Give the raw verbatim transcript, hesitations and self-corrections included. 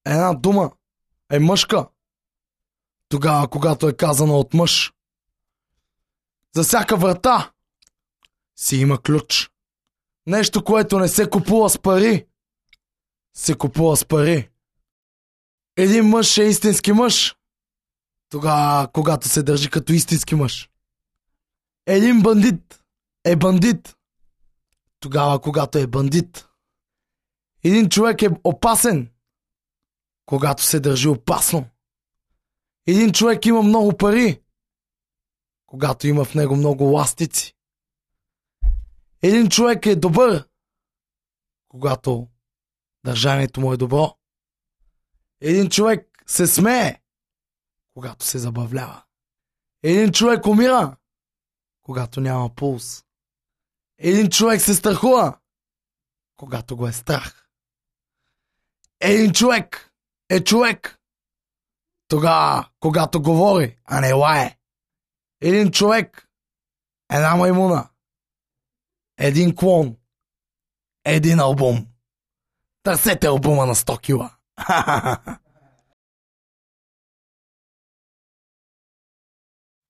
една дума е мъжка, тогава когато е казана от мъж. За всяка врата си има ключ. Нещо, което не се купува с пари, се купува с пари. Един мъж е истински мъж, тогава когато се държи като истински мъж. Един бандит е бандит, тогава когато е бандит. Един човек е опасен, когато се държи опасно. Един човек има много пари, когато има в него много ластици. Един човек е добър, когато държанието му е добро. Един човек се смее, когато се забавлява. Един човек умира, когато няма пулс. Един човек се страхува, когато го е страх. Един човек е човек, тогава, когато говори, а не лае. Един човек, една маймуна, един клон, един албум. Търсете албума на сто кила.